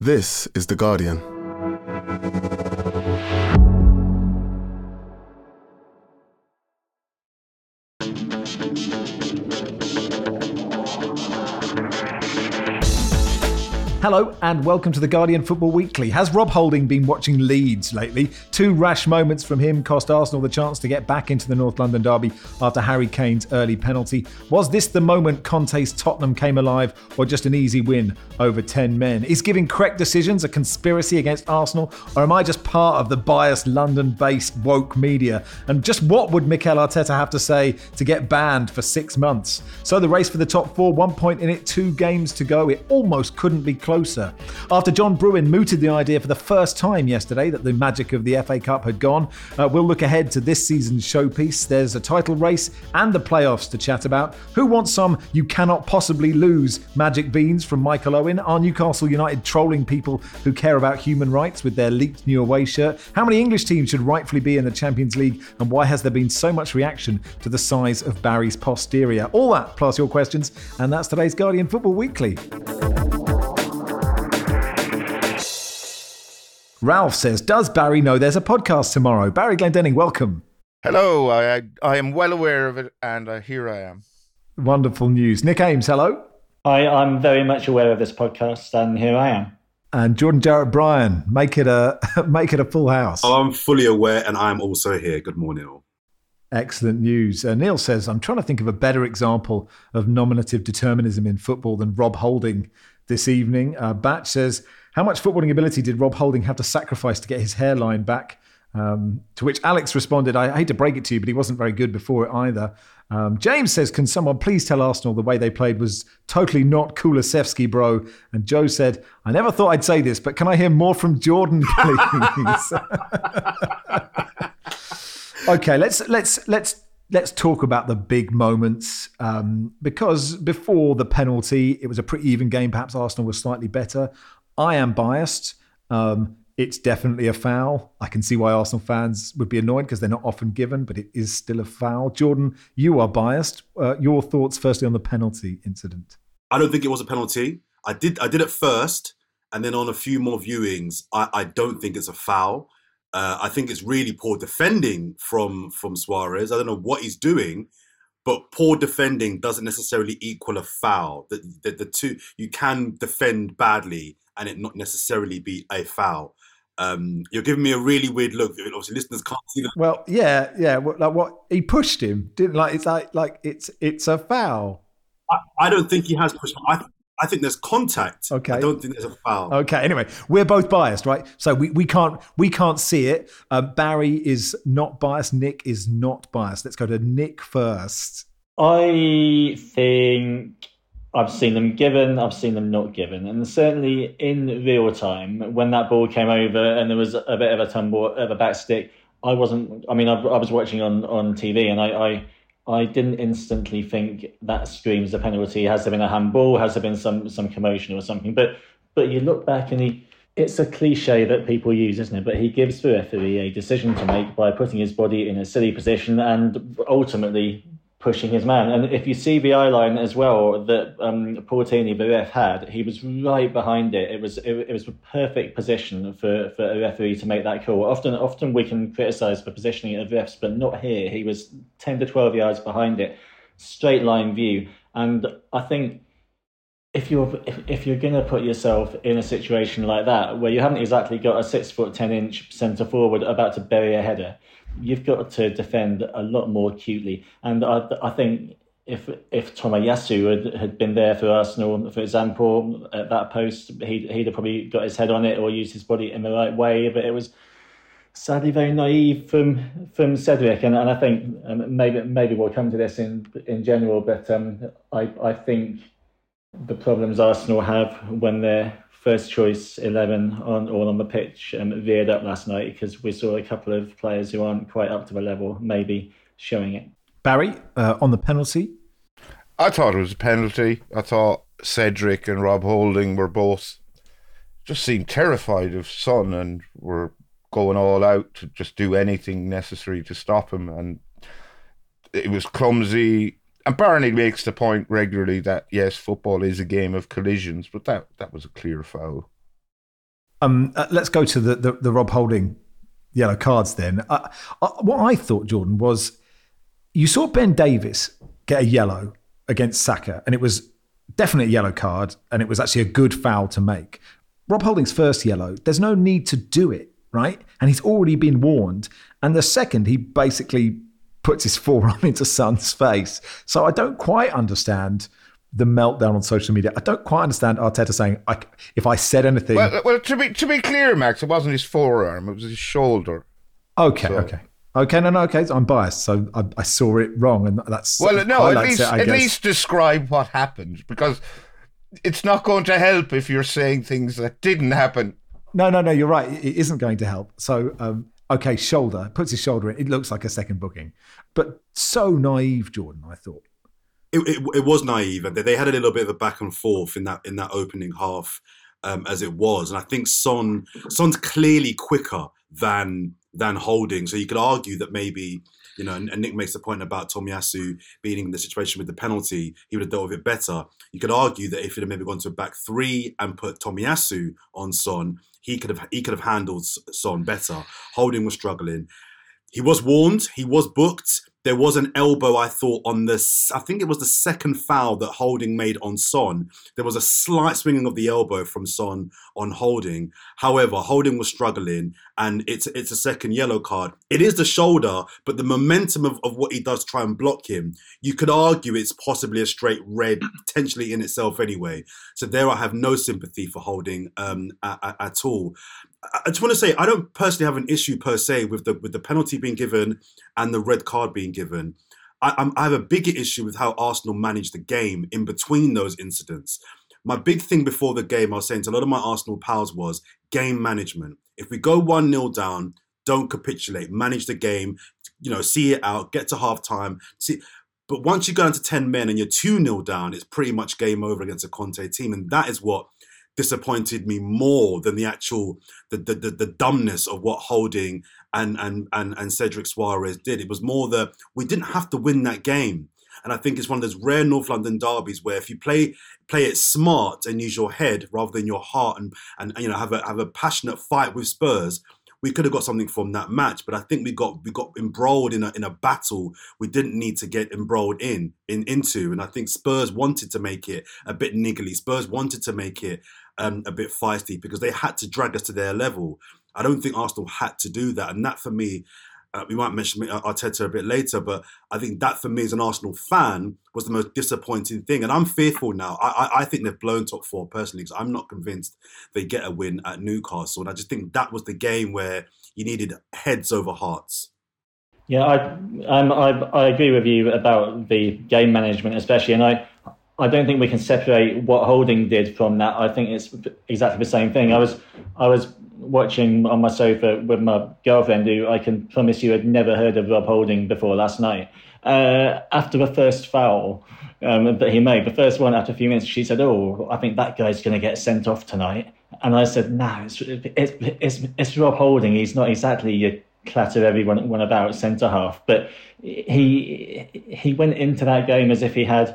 This is The Guardian. Hello and welcome to The Guardian Football Weekly. Has Rob Holding been watching Leeds lately? Two rash moments from him cost Arsenal the chance to get back into the North London derby after Harry Kane's early penalty. Was this the moment Conte's Tottenham came alive, or just an easy win over 10 men? Is giving correct decisions a conspiracy against Arsenal, or am I just part of the biased London-based woke media? And just what would Mikel Arteta have to say to get banned for 6 months? So the race for the top four, 1 point in it, 2 games to go. It almost couldn't be closer. After John Brewin mooted the idea for the first time yesterday that the magic of the FA Cup had gone, we'll look ahead to this season's showpiece. There's a title race and the playoffs to chat about. Who wants some "you cannot possibly lose" magic beans from Michael Owen? Are Newcastle United trolling people who care about human rights with their leaked new away shirt? How many English teams should rightfully be in the Champions League? And why has there been so much reaction to the size of Barry's posterior? All that plus your questions, and that's today's Guardian Football Weekly. Ralph says, does Barry know there's a podcast tomorrow? Barry Glendenning, welcome. Hello, I am well aware of it, and here I am. Wonderful news. Nick Ames, hello. I'm very much aware of this podcast, and here I am. And Jordan Jarrett Bryan, make it a full house. I'm fully aware, and I'm also here. Good morning, all. Excellent news. Neil says, I'm trying to think of a better example of nominative determinism in football than Rob Holding this evening. Batch says, how much footballing ability did Rob Holding have to sacrifice to get his hairline back? To which Alex responded, I hate to break it to you, but he wasn't very good before it either. James says, can someone please tell Arsenal the way they played was totally not Kulusevski, bro? And Joe said, I never thought I'd say this, but can I hear more from Jordan, please? Okay, let's talk about the big moments, because before the penalty, it was a pretty even game. Perhaps Arsenal was slightly better. I am biased. It's definitely a foul. I can see why Arsenal fans would be annoyed because they're not often given, but it is still a foul. Jordan, you are biased. Your thoughts firstly on the penalty incident? I don't think it was a penalty. I did it first, and then on a few more viewings, I don't think it's a foul. I think it's really poor defending from Suarez. I don't know what he's doing, but poor defending doesn't necessarily equal a foul. The two, you can defend badly and it not necessarily be a foul. You're giving me a really weird look. Obviously, listeners can't see that. Well, yeah. Like what he pushed him, didn't like? It's like it's a foul. I don't think he has pushed him. I think there's contact. Okay. I don't think there's a foul. Okay. Anyway, we're both biased, right? So we can't see it. Barry is not biased. Nick is not biased. Let's go to Nick first. I think I've seen them given, I've seen them not given. And certainly in real time, when that ball came over and there was a bit of a tumble of a back stick, I was watching on TV and I didn't instantly think that screams a penalty. Has there been a handball? Has there been some commotion or something? But you look back and it's a cliche that people use, isn't it? But he gives the referee a decision to make by putting his body in a silly position and ultimately pushing his man. And if you see the eye line as well that Portini, the ref, had, he was right behind it. It was a perfect position for a referee to make that call. Often we can criticise the positioning of refs, but not here. He was 10 to 12 yards behind it, straight line view. And I think if you're going to put yourself in a situation like that, where you haven't exactly got a 6'10" centre forward about to bury a header, you've got to defend a lot more acutely. And I think if Tomiyasu had been there for Arsenal, for example, at that post, he'd have probably got his head on it or used his body in the right way. But it was sadly very naive from Cedric. And I think maybe we'll come to this in general, but I think the problems Arsenal have when they're first choice 11 on the pitch veered up last night, because we saw a couple of players who aren't quite up to the level maybe showing it. Barry, on the penalty? I thought it was a penalty. I thought Cedric and Rob Holding were both just seemed terrified of Son and were going all out to just do anything necessary to stop him. And it was clumsy. And Barney makes the point regularly that, yes, football is a game of collisions, but that was a clear foul. Let's go to the Rob Holding yellow cards then. What I thought, Jordan, was you saw Ben Davies get a yellow against Saka, and it was definitely a yellow card, and it was actually a good foul to make. Rob Holding's first yellow, there's no need to do it, right? And he's already been warned. And the second, he basically puts his forearm into Son's face. So I don't quite understand the meltdown on social media. I don't quite understand Arteta saying, if I said anything... Well, to be clear, Max, it wasn't his forearm, it was his shoulder. Okay. Okay, I'm biased, so I saw it wrong, and that's... Well, no, at least describe what happened, because it's not going to help if you're saying things that didn't happen. No, you're right. It isn't going to help. So, shoulder, puts his shoulder in. It looks like a second booking. But so naive, Jordan, I thought. It was naive, and they had a little bit of a back and forth in that opening half, as it was. And I think Son's clearly quicker than Holding. So you could argue that maybe, and Nick makes the point about Tomiyasu being in the situation with the penalty, he would have dealt with it better. You could argue that if he'd have maybe gone to a back three and put Tomiyasu on Son, he could have handled Son better. Holding was struggling. He was warned. He was booked. There was an elbow, I thought, I think it was the second foul that Holding made on Son. There was a slight swinging of the elbow from Son on Holding. However, Holding was struggling, and it's a second yellow card. It is the shoulder, but the momentum of what he does to try and block him, you could argue it's possibly a straight red, potentially in itself anyway. So there I have no sympathy for Holding at all. I just want to say, I don't personally have an issue per se with the penalty being given and the red card being given. I have a bigger issue with how Arsenal managed the game in between those incidents. My big thing before the game, I was saying to a lot of my Arsenal pals, was game management. If we go 1-0 down, don't capitulate, manage the game, see it out, get to half time. But once you go into 10 men and you're 2-0 down, it's pretty much game over against a Conte team. And that is what disappointed me more than the actual the dumbness of what Holding and Cedric Suarez did. It was more that we didn't have to win that game. And I think it's one of those rare North London derbies where if you play it smart and use your head rather than your heart and have a passionate fight with Spurs, we could have got something from that match. But I think we got embroiled in a battle we didn't need to get embroiled into. And I think Spurs wanted to make it a bit niggly. Spurs wanted to make it a bit feisty because they had to drag us to their level. I don't think Arsenal had to do that. And that for me, we might mention Arteta a bit later, but I think that for me as an Arsenal fan was the most disappointing thing. And I'm fearful now. I think they've blown top four personally because I'm not convinced they get a win at Newcastle. And I just think that was the game where you needed heads over hearts. Yeah, I agree with you about the game management especially. And I don't think we can separate what Holding did from that. I think it's exactly the same thing. I was watching on my sofa with my girlfriend, who I can promise you had never heard of Rob Holding before last night. After the first foul that he made, the first one after a few minutes, she said, "Oh, I think that guy's going to get sent off tonight." And I said, "No, it's Rob Holding. He's not exactly your clatter everyone about centre half, but he went into that game as if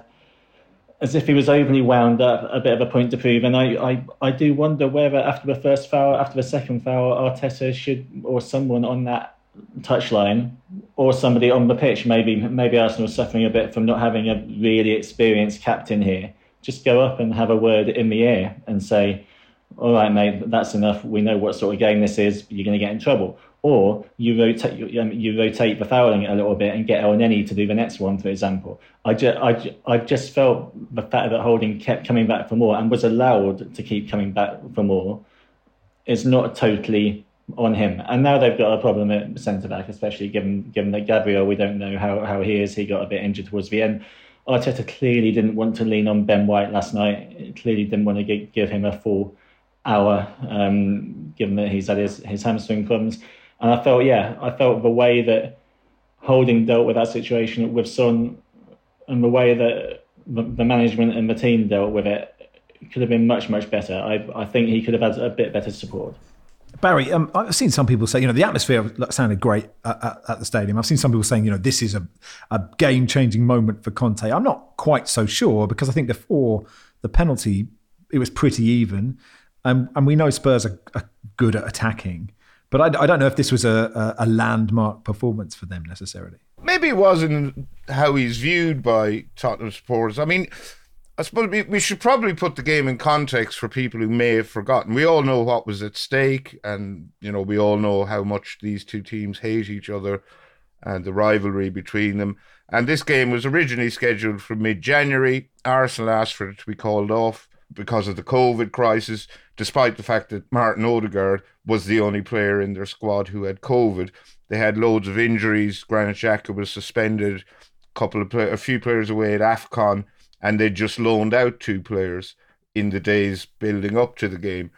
he was overly wound up, a bit of a point to prove." And I do wonder whether after the first foul, after the second foul, Arteta should, or someone on that touchline, or somebody on the pitch, maybe Arsenal suffering a bit from not having a really experienced captain here, just go up and have a word in the ear and say, "All right, mate, that's enough. We know what sort of game this is. You're going to get in trouble." Or you rotate the fouling a little bit and get El Neni to do the next one, for example. I just felt the fact that Holding kept coming back for more and was allowed to keep coming back for more is not totally on him. And now they've got a problem at centre-back, especially given that Gabriel, we don't know how he is. He got a bit injured towards the end. Arteta clearly didn't want to lean on Ben White last night. Clearly didn't want to give him a full hour, given that he's had his hamstring problems. And I felt the way that Holding dealt with that situation with Son and the way that the management and the team dealt with it could have been much, much better. I think he could have had a bit better support. Barry, I've seen some people say, the atmosphere sounded great at the stadium. I've seen some people saying, this is a game-changing moment for Conte. I'm not quite so sure because I think before the penalty, it was pretty even. And we know Spurs are good at attacking. But I don't know if this was a landmark performance for them necessarily. Maybe it wasn't how he's viewed by Tottenham supporters. I mean, I suppose we should probably put the game in context for people who may have forgotten. We all know what was at stake, and we all know how much these two teams hate each other and the rivalry between them. And this game was originally scheduled for mid-January. Arsenal asked for it to be called off because of the COVID crisis, despite the fact that Martin Odegaard was the only player in their squad who had COVID. They had loads of injuries. Granit Xhaka was suspended, a few players away at AFCON, and they just loaned out 2 players in the days building up to the game.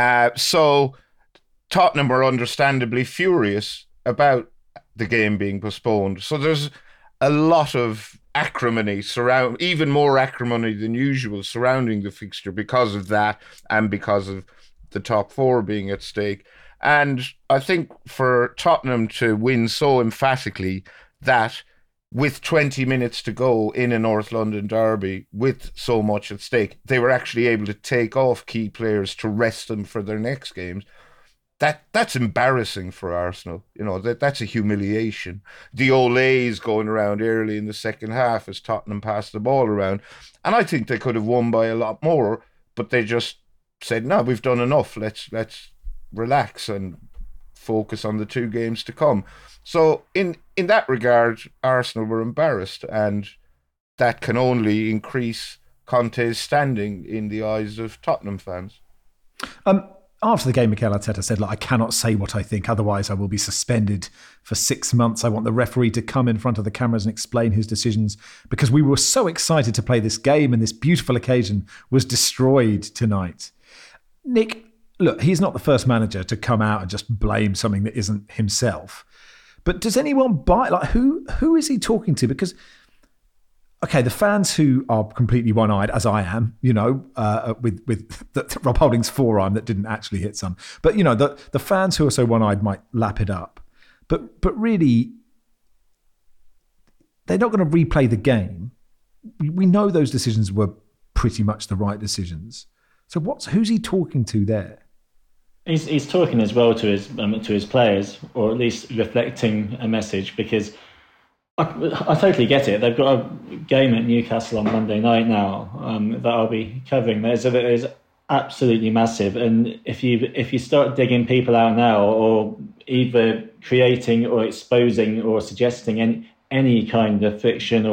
So Tottenham were understandably furious about the game being postponed. So there's a lot of acrimony, even more acrimony than usual, surrounding the fixture because of that and because of the top 4 being at stake. And I think for Tottenham to win so emphatically that with 20 minutes to go in a North London derby with so much at stake, they were actually able to take off key players to rest them for their next games. That's embarrassing for Arsenal. That's a humiliation. The Olays going around early in the second half as Tottenham passed the ball around. And I think they could have won by a lot more, but they just said, no, we've done enough. Let's relax and focus on the 2 games to come. So in that regard, Arsenal were embarrassed, and that can only increase Conte's standing in the eyes of Tottenham fans. After the game, Mikel Arteta said, I cannot say what I think, otherwise I will be suspended for 6 months. I want the referee to come in front of the cameras and explain his decisions because we were so excited to play this game and this beautiful occasion was destroyed tonight. Nick, look, he's not the first manager to come out and just blame something that isn't himself. But does anyone buy, who is he talking to? Because, okay, the fans who are completely one-eyed, as I am, with Rob Holding's forearm that didn't actually hit some. But, the fans who are so one-eyed might lap it up. But really, they're not going to replay the game. We know those decisions were pretty much the right decisions. So who's he talking to there? He's talking as well to his players, or at least reflecting a message, because I totally get it. They've got a game at Newcastle on Monday night now that I'll be covering. That is absolutely massive, and if you start digging people out now, or either creating or exposing or suggesting any kind of fiction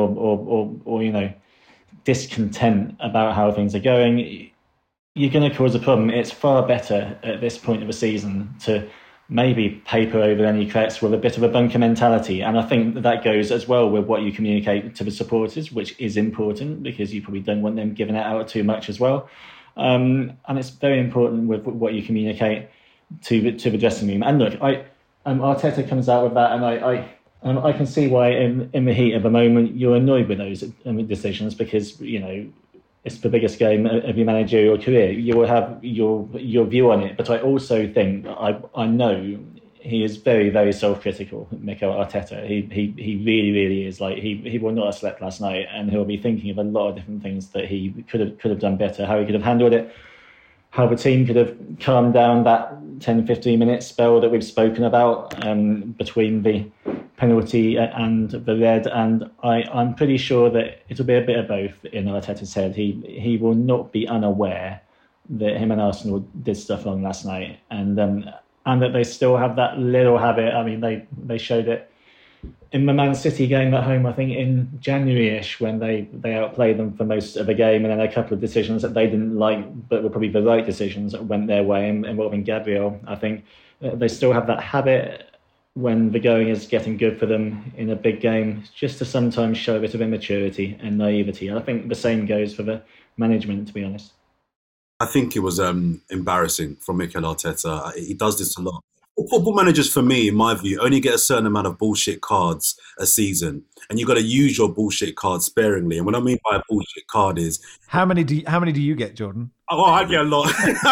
or discontent about how things are going, you're going to cause a problem. It's far better at this point of the season to maybe paper over any cracks with a bit of a bunker mentality. And I think that goes as well with what you communicate to the supporters, which is important because you probably don't want them giving it out too much as well. And it's very important with what you communicate to the dressing room. And look, Arteta comes out with that, and I can see why in the heat of the moment you're annoyed with those decisions, because it's the biggest game of your managerial career. You will have your view on it, but I also think I know he is very, very self-critical. Mikel Arteta, he really, really is. He will not have slept last night, and he'll be thinking of a lot of different things that he could have done better, how he could have handled it, how the team could have calmed down that 10-15 minute spell that we've spoken about between the penalty and the red. And I'm pretty sure that it'll be a bit of both in Arteta's head. He will not be unaware that him and Arsenal did stuff wrong last night, and that they still have that little habit. I mean, they showed it in the Man City game at home, I think in January-ish, when they outplayed them for most of the game, and then a couple of decisions that they didn't like but were probably the right decisions that went their way, involving Gabriel. I think they still have that habit when the going is getting good for them in a big game, just to sometimes show a bit of immaturity and naivety. And I think the same goes for the management, to be honest. I think it was embarrassing from Mikel Arteta. He does this a lot. Football managers, for me, in my view, only get a certain amount of bullshit cards a season, and you've got to use your bullshit cards sparingly. And what I mean by a bullshit card is how many do you get, Jordan? Oh, I get a lot.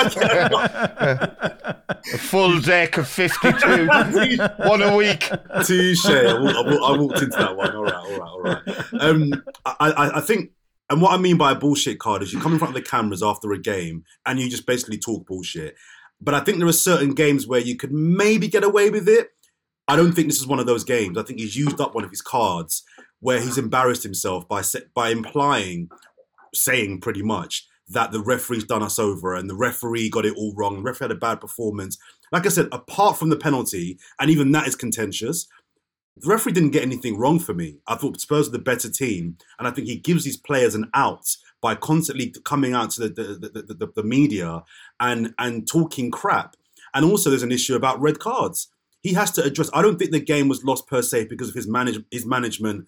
A full deck of 52, one a week. Touche. I walked into that one. All right. I think. And what I mean by a bullshit card is you come in front of the cameras after a game and you just basically talk bullshit. But I think there are certain games where you could maybe get away with it. I don't think this is one of those games. I think he's used up one of his cards where he's embarrassed himself by implying, saying pretty much that the referee's done us over and the referee got it all wrong. The referee had a bad performance. Like I said, apart from the penalty, and even that is contentious, the referee didn't get anything wrong for me. I thought Spurs were the better team, and I think he gives these players an out by constantly coming out to the media and talking crap. And also there's an issue about red cards. He has to address. I don't think the game was lost per se because of his management,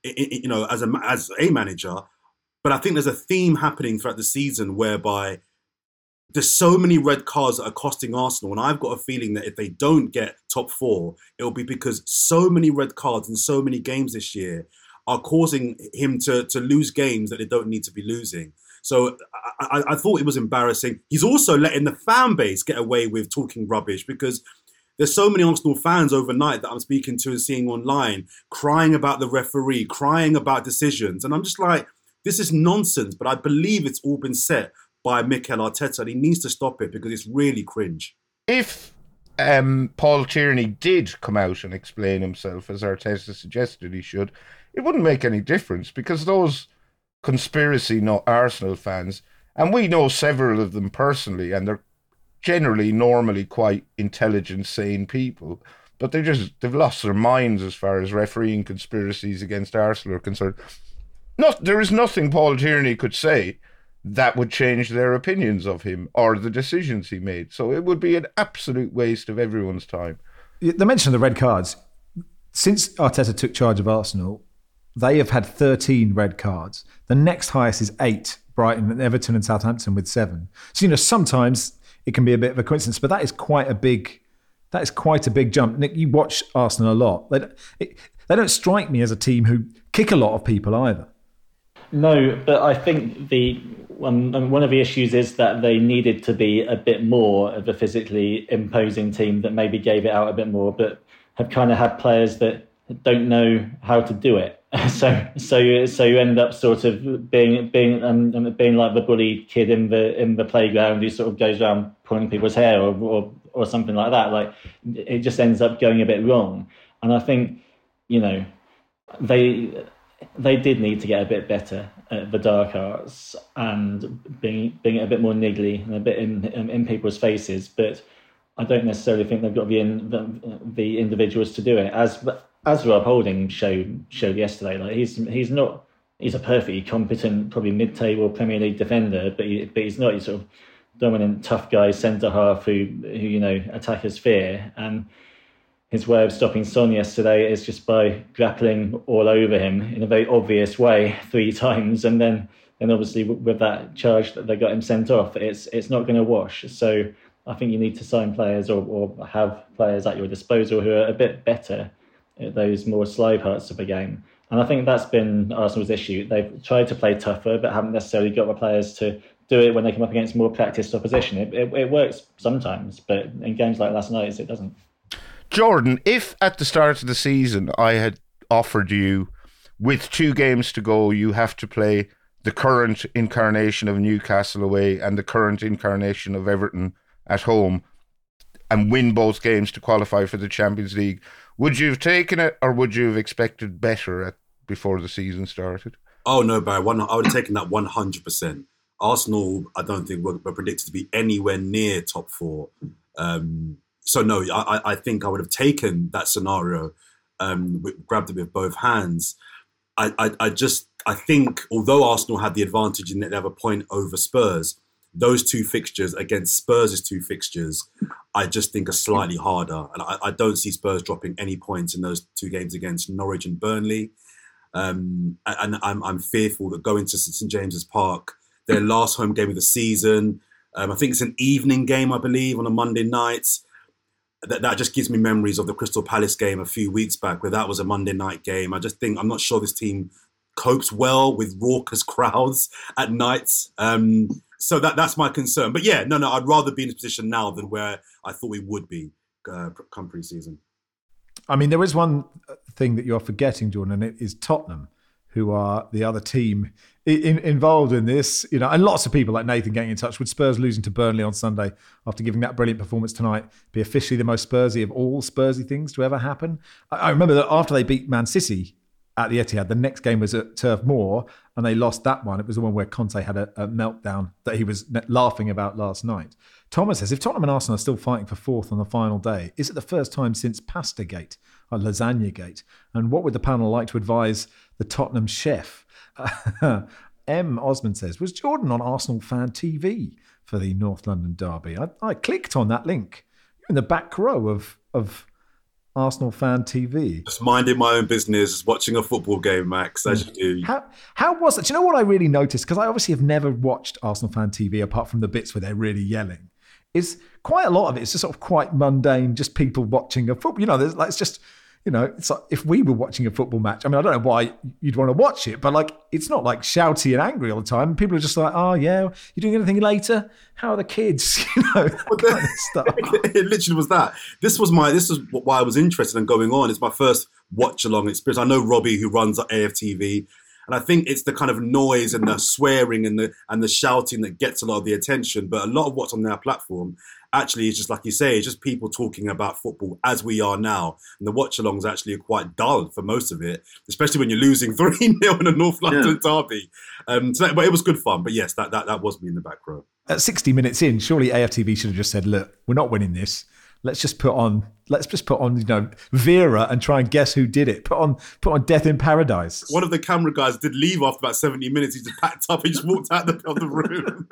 as a manager. But I think there's a theme happening throughout the season whereby there's so many red cards that are costing Arsenal. And I've got a feeling that if they don't get top four, it'll be because so many red cards in so many games this year are causing him to lose games that they don't need to be losing. So I thought it was embarrassing. He's also letting the fan base get away with talking rubbish because there's so many Arsenal fans overnight that I'm speaking to and seeing online crying about the referee, crying about decisions. And I'm just like, this is nonsense. But I believe it's all been set by Mikel Arteta and he needs to stop it because it's really cringe. If Paul Tierney did come out and explain himself as Arteta suggested he should, it wouldn't make any difference because those conspiracy Arsenal fans, and we know several of them personally, and they're generally normally quite intelligent, sane people, but they've lost their minds as far as refereeing conspiracies against Arsenal are concerned. There is nothing Paul Tierney could say that would change their opinions of him or the decisions he made. So it would be an absolute waste of everyone's time. The mention of the red cards, since Arteta took charge of Arsenal, they have had 13 red cards. The next highest is 8, Brighton and Everton and Southampton with 7. So, sometimes it can be a bit of a coincidence, but that is quite a big jump. Nick, you watch Arsenal a lot. They don't strike me as a team who kick a lot of people either. No, but I think one of the issues is that they needed to be a bit more of a physically imposing team that maybe gave it out a bit more, but have kind of had players that don't know how to do it. So you end up sort of being like the bully kid in the playground who sort of goes around pulling people's hair or something like that. Like it just ends up going a bit wrong. And I think they did need to get a bit better at the dark arts and being a bit more niggly and a bit in people's faces. But I don't necessarily think they've got the individuals to do it. As Rob Holding showed yesterday, like he's a perfectly competent, probably mid-table Premier League defender, but he's not your sort of dominant tough guy centre half who attackers fear. And his way of stopping Son yesterday is just by grappling all over him in a very obvious way 3 times, and then obviously with that charge that they got him sent off, it's not going to wash. So I think you need to sign players or have players at your disposal who are a bit better at those more slow parts of the game. And I think that's been Arsenal's issue. They've tried to play tougher, but haven't necessarily got the players to do it when they come up against more practiced opposition. It works sometimes, but in games like last night's, it doesn't. Jordan, if at the start of the season I had offered you, with 2 games to go, you have to play the current incarnation of Newcastle away and the current incarnation of Everton at home and win both games to qualify for the Champions League, would you have taken it or would you have expected better before the season started? Oh, no, Barry. I would have taken that 100%. Arsenal, I don't think were predicted to be anywhere near top 4. So, no, I think I would have taken that scenario, grabbed it with both hands. I think, although Arsenal had the advantage in that they have a point over Spurs, those 2 fixtures against Spurs' 2 fixtures, I just think are slightly harder. And I don't see Spurs dropping any points in those 2 games against Norwich and Burnley. And I'm fearful that going to St James's Park, their last home game of the season, I think it's an evening game, I believe, on a Monday night. That just gives me memories of the Crystal Palace game a few weeks back, where that was a Monday night game. I'm not sure this team copes well with raucous crowds at nights. So that's my concern. But yeah, no, I'd rather be in this position now than where I thought we would be come pre-season. I mean, there is one thing that you're forgetting, Jordan, and it is Tottenham, who are the other team involved in this, and lots of people like Nathan getting in touch. Would Spurs losing to Burnley on Sunday after giving that brilliant performance tonight be officially the most Spursy of all Spursy things to ever happen? I remember that after they beat Man City at the Etihad, the next game was at Turf Moor, and they lost that one. It was the one where Conte had a meltdown that he was laughing about last night. Thomas says, if Tottenham and Arsenal are still fighting for fourth on the final day, is it the first time since Pastagate or Lasagnagate? And what would the panel like to advise the Tottenham chef? M. Osmond says, was Jordan on Arsenal Fan TV for the North London derby? I clicked on that link. You're in the back row of Arsenal Fan TV. Just minding my own business, watching a football game, Max, as you do. How was it? Do you know what I really noticed? Because I obviously have never watched Arsenal Fan TV apart from the bits where they're really yelling. Is quite a lot of it. It's just sort of quite mundane, just people watching a football. It's just, it's like if we were watching a football match. I mean, I don't know why you'd want to watch it, but it's not like shouty and angry all the time. People are just like, oh yeah, you doing anything later? How are the kids? That kind of stuff. It literally was that. This is why I was interested in going on. It's my first watch along experience. I know Robbie, who runs AFTV. And I think it's the kind of noise and the swearing and the shouting that gets a lot of the attention. But a lot of what's on their platform actually is just, like you say, it's just people talking about football as we are now. And the watch-alongs actually are quite dull for most of it, especially when you're losing 3-0 in a North London derby. But it was good fun. But yes, that was me in the back row. At 60 minutes in, surely AFTV should have just said, look, we're not winning this. Let's just put on, Vera and try and guess who did it. Put on Death in Paradise. One of the camera guys did leave after about 70 minutes. He just packed up. He just walked out of the room.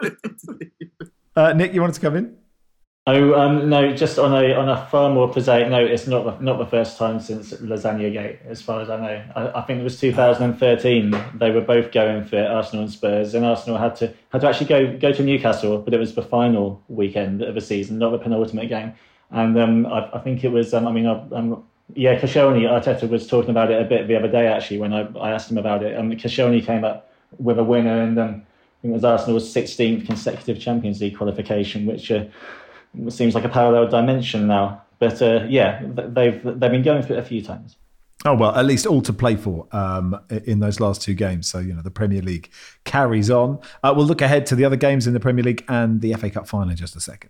Nick, you wanted to come in? No, just on a far more prosaic note, it's not the first time since Lasagna Gate, as far as I know. I think it was 2013. They were both going for Arsenal and Spurs, and Arsenal had to actually go to Newcastle, but it was the final weekend of the season, not the penultimate game. And I think it was, Koscielny, Arteta was talking about it a bit the other day, actually, when I asked him about it. Koscielny came up with a winner, and I think it was Arsenal's 16th consecutive Champions League qualification, which seems like a parallel dimension now. But they've been going for it a few times. Oh, well, at least all to play for in those last two games. So, the Premier League carries on. We'll look ahead to the other games in the Premier League and the FA Cup final in just a second.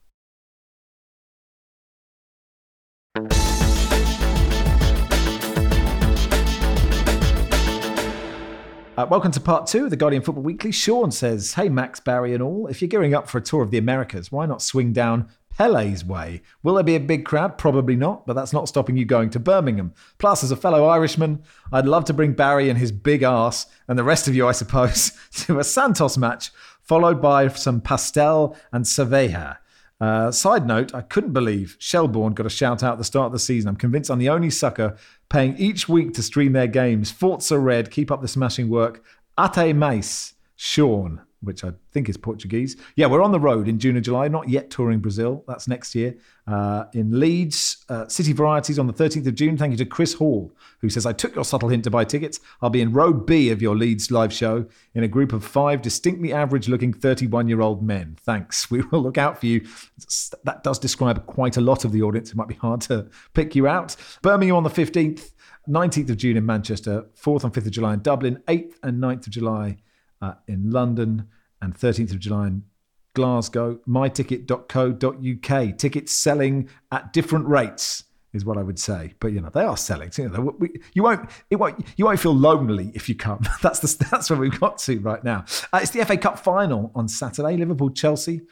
Welcome to part 2 of the Guardian Football Weekly. Sean says, hey, Max, Barry and all, if you're gearing up for a tour of the Americas, why not swing down Pele's way? Will there be a big crowd? Probably not, but that's not stopping you going to Birmingham. Plus, as a fellow Irishman, I'd love to bring Barry and his big arse, and the rest of you, I suppose, to a Santos match, followed by some pastel and cerveja. Side note, I couldn't believe Shelbourne got a shout out at the start of the season. I'm convinced I'm the only sucker paying each week to stream their games. Forza Red, keep up the smashing work. Ate mais, Sean, which I think is Portuguese. Yeah, we're on the road in June and July, not yet touring Brazil. That's next year. In Leeds, City Varieties on the 13th of June. Thank you to Chris Hall, who says, I took your subtle hint to buy tickets. I'll be in row B of your Leeds live show in a group of 5 distinctly average-looking 31-year-old men. Thanks. We will look out for you. That does describe quite a lot of the audience. It might be hard to pick you out. Birmingham on the 15th, 19th of June in Manchester, 4th and 5th of July in Dublin, 8th and 9th of July in London, and 13th of July in Glasgow. myticket.co.uk. Tickets selling at different rates is what I would say, but they are selling. So, you won't feel lonely if you come. That's where we've got to right now. It's the FA Cup final on Saturday. Liverpool-Chelsea,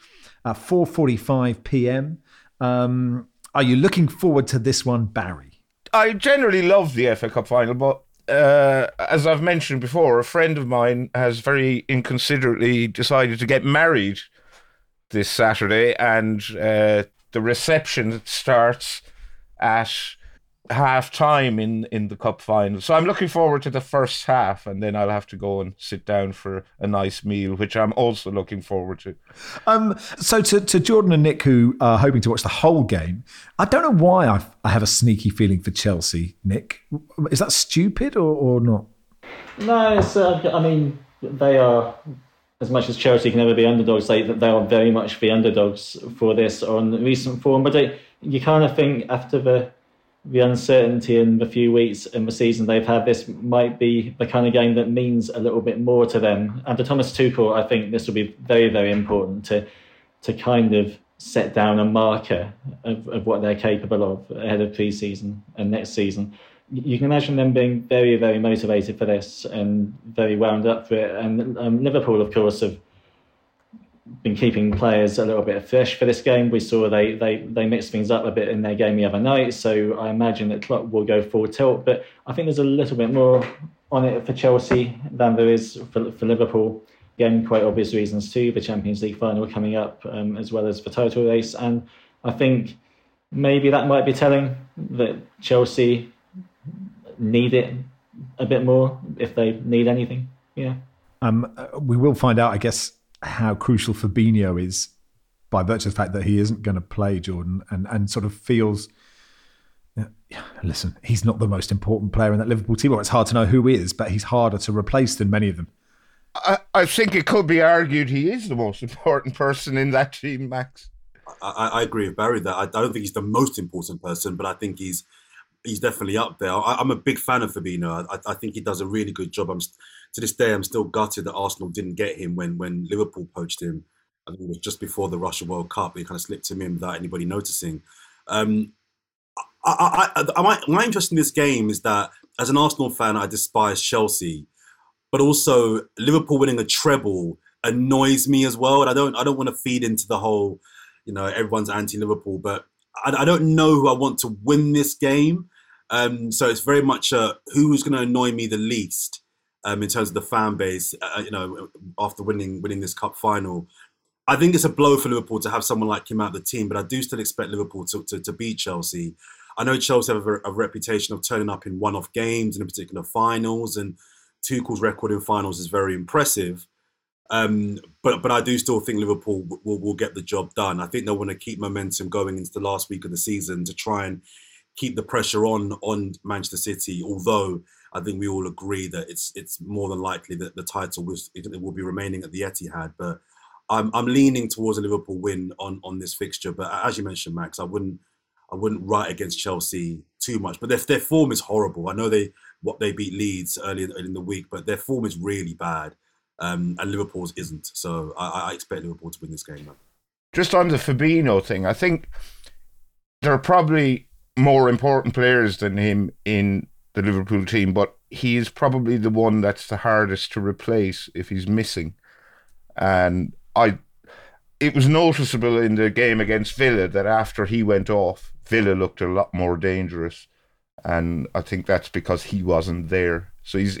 4:45 p.m. Are you looking forward to this one, Barry? I generally love the FA Cup final, but as I've mentioned before, a friend of mine has very inconsiderately decided to get married this Saturday, and the reception starts at half time in the cup final. So I'm looking forward to the first half, and then I'll have to go and sit down for a nice meal, which I'm also looking forward to. So to Jordan and Nick, who are hoping to watch the whole game, I don't know why I have a sneaky feeling for Chelsea, Nick. Is that stupid or not? No, it's, they are, as much as Chelsea can never be underdogs, they are very much the underdogs for this on recent form. But you kind of think after the uncertainty in the few weeks in the season they've had, this might be the kind of game that means a little bit more to them. And for Thomas Tuchel, I think this will be very, very important to kind of set down a marker of what they're capable of ahead of pre-season and next season. You can imagine them being very, very motivated for this and very wound up for it. And Liverpool, of course, have been keeping players a little bit fresh for this game. We saw they mixed things up a bit in their game the other night, so I imagine that Klopp will go full tilt. But I think there's a little bit more on it for Chelsea than there is for Liverpool. Again, quite obvious reasons too. The Champions League final coming up, as well as the title race, and I think maybe that might be telling that Chelsea need it a bit more if they need anything. Yeah. We will find out, I guess, how crucial Fabinho is by virtue of the fact that he isn't going to play, Jordan, and sort of feels, listen, he's not the most important player in that Liverpool team. Well, it's hard to know who is, but he's harder to replace than many of them. I think it could be argued he is the most important person in that team, Max. I agree with Barry that I don't think he's the most important person, but I think he's definitely up there. I'm a big fan of Fabinho. I think he does a really good job. To this day, I'm still gutted that Arsenal didn't get him when Liverpool poached him. I think it was just before the Russia World Cup. They kind of slipped him in without anybody noticing. My interest in this game is that as an Arsenal fan, I despise Chelsea, but also Liverpool winning a treble annoys me as well. And I don't want to feed into the whole, everyone's anti-Liverpool, but I don't know who I want to win this game. So it's very much who's going to annoy me the least in terms of the fan base. After winning this cup final, I think it's a blow for Liverpool to have someone like him out of the team. But I do still expect Liverpool to beat Chelsea. I know Chelsea have a reputation of turning up in one-off games, and in particular finals, and Tuchel's record in finals is very impressive. But I do still think Liverpool will get the job done. I think they'll want to keep momentum going into the last week of the season to try and keep the pressure on Manchester City. Although I think we all agree that it's more than likely that the title will be remaining at the Etihad. But I'm leaning towards a Liverpool win on this fixture. But as you mentioned, Max, I wouldn't write against Chelsea too much. But their form is horrible. I know they beat Leeds early in the week, but their form is really bad. And Liverpool's isn't. So I expect Liverpool to win this game. Just on the Fabinho thing, I think there are probably more important players than him in the Liverpool team, but he is probably the one that's the hardest to replace if he's missing. And it was noticeable in the game against Villa that after he went off, Villa looked a lot more dangerous. And I think that's because he wasn't there. So he's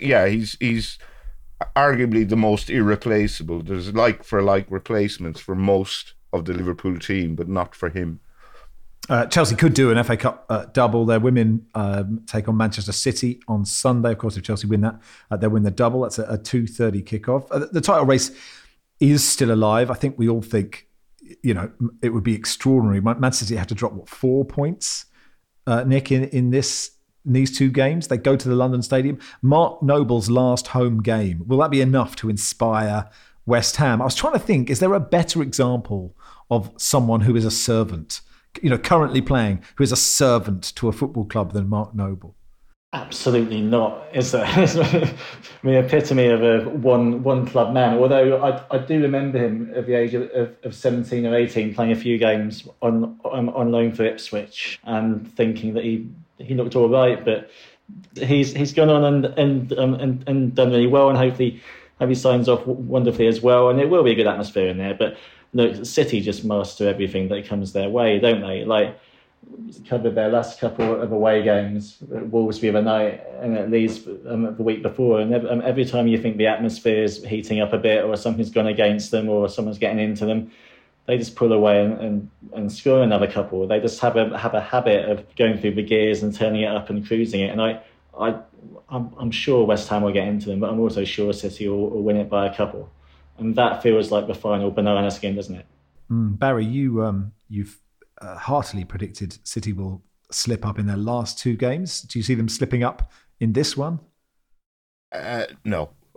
arguably the most irreplaceable. There's like-for-like replacements for most of the Liverpool team, but not for him. Chelsea could do an FA Cup double. Their women take on Manchester City on Sunday. Of course, if Chelsea win that, they'll win the double. That's a 2:30 kickoff. The title race is still alive. I think we all think, it would be extraordinary. Manchester City have to drop, 4 points, Nick, in these two games. They go to the London Stadium. Mark Noble's last home game. Will that be enough to inspire West Ham? I was trying to think, is there a better example of someone who is a servant, currently playing, who is a servant to a football club than Mark Noble? Absolutely not, is there? The epitome of a one club man. Although I do remember him at the age of 17 or 18 playing a few games on loan for Ipswich and thinking that he looked all right, but he's gone on and done really well, and hopefully he signs off wonderfully as well, and it will be a good atmosphere in there. But look, City just master everything that comes their way, don't they? Like, covered their last couple of away games at Wolves the other night and at Leeds the week before, and every time you think the atmosphere is heating up a bit or something's gone against them or someone's getting into them, they just pull away and score another couple. They just have a habit of going through the gears and turning it up and cruising it. And I'm sure West Ham will get into them, but I'm also sure City will win it by a couple. And that feels like the final banana skin, doesn't it? Barry, you've heartily predicted City will slip up in their last two games. Do you see them slipping up in this one? No.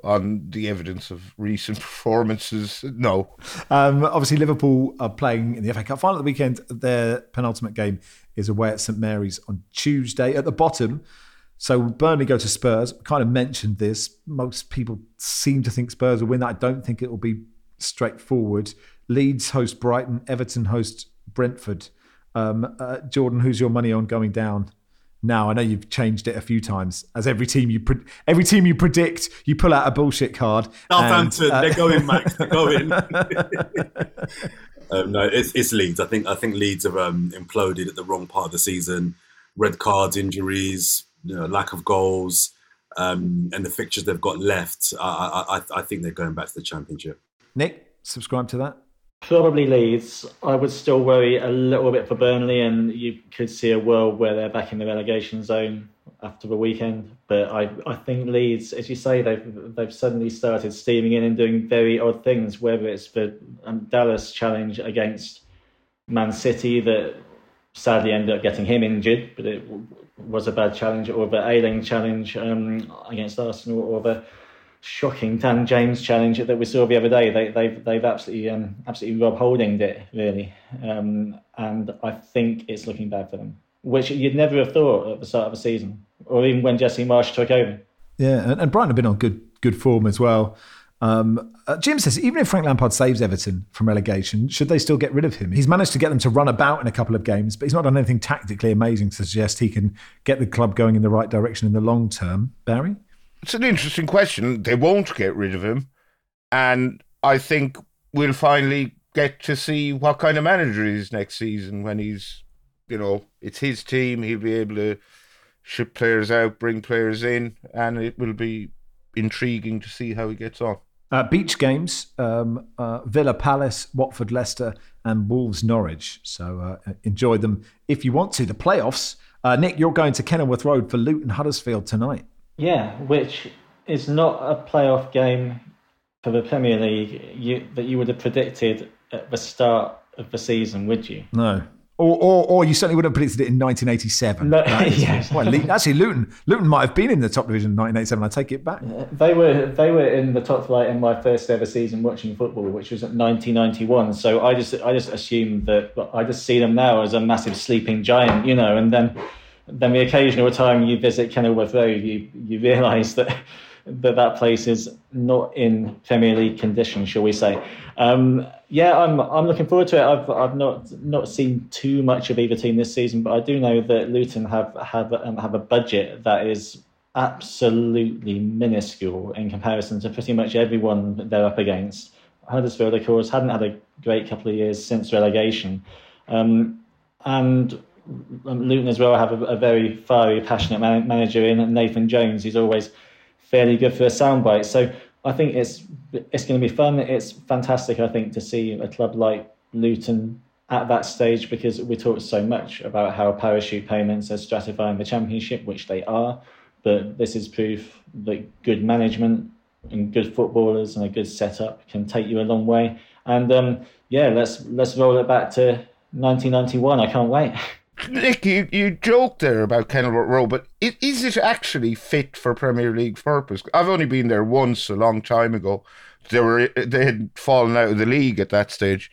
on the evidence of recent performances, no. Obviously, Liverpool are playing in the FA Cup final at the weekend. Their penultimate game is away at St Mary's on Tuesday. At the bottom, so Burnley go to Spurs. I kind of mentioned this. Most people seem to think Spurs will win that. I don't think it will be straightforward. Leeds host Brighton. Everton host Brentford. Jordan, who's your money on going down? Now, I know you've changed it a few times. As every team you predict, you pull out a bullshit card. Southampton, they're going, Max. They're going. No, it's Leeds. I think Leeds have imploded at the wrong part of the season. Red cards, injuries, lack of goals, and the fixtures they've got left. I think they're going back to the Championship. Nick, subscribe to that. Probably Leeds. I would still worry a little bit for Burnley, and you could see a world where they're back in the relegation zone after the weekend. But I think Leeds, as you say, they've suddenly started steaming in and doing very odd things, whether it's the Dallas challenge against Man City that sadly ended up getting him injured, but it was a bad challenge, or the Ayling challenge against Arsenal, or the shocking Dan James challenge that we saw the other day. They've absolutely Rob Holding'd it, really, and I think it's looking bad for them, which you'd never have thought at the start of the season, or even when Jesse Marsch took over. Yeah, and Brighton have been on good form as well. Jim says, even if Frank Lampard saves Everton from relegation, should they still get rid of him? He's managed to get them to run about in a couple of games, but he's not done anything tactically amazing to suggest he can get the club going in the right direction in the long term. Barry? It's an interesting question. They won't get rid of him. And I think we'll finally get to see what kind of manager he is next season when he's, it's his team. He'll be able to ship players out, bring players in, and it will be intriguing to see how he gets on. Beach games, Villa Palace, Watford Leicester, and Wolves Norwich. So enjoy them if you want to. The playoffs. Nick, you're going to Kenilworth Road for Luton Huddersfield tonight. Yeah, which is not a playoff game for the Premier League that you would have predicted at the start of the season, would you? No. Or you certainly would have predicted it in 1987. No, yes. Well, actually, Luton might have been in the top division in 1987. I take it back. They were in the top flight in my first ever season watching football, which was at 1991. So I just assumed that I just see them now as a massive sleeping giant, and then the occasional time you visit Kenilworth Road, you realise that place is not in Premier League condition, shall we say? I'm looking forward to it. I've not seen too much of either team this season, but I do know that Luton have a budget that is absolutely minuscule in comparison to pretty much everyone they're up against. Huddersfield, of course, hadn't had a great couple of years since relegation, and Luton as well have a very fiery, passionate manager in Nathan Jones. He's always fairly good for a soundbite. So I think it's going to be fun. It's fantastic, I think, to see a club like Luton at that stage, because we talked so much about how parachute payments are stratifying the Championship, which they are. But this is proof that good management and good footballers and a good setup can take you a long way. And let's roll it back to 1991. I can't wait. Nick, you joked there about Kenilworth Road, but is it actually fit for Premier League purpose? I've only been there once a long time ago. They had fallen out of the league at that stage.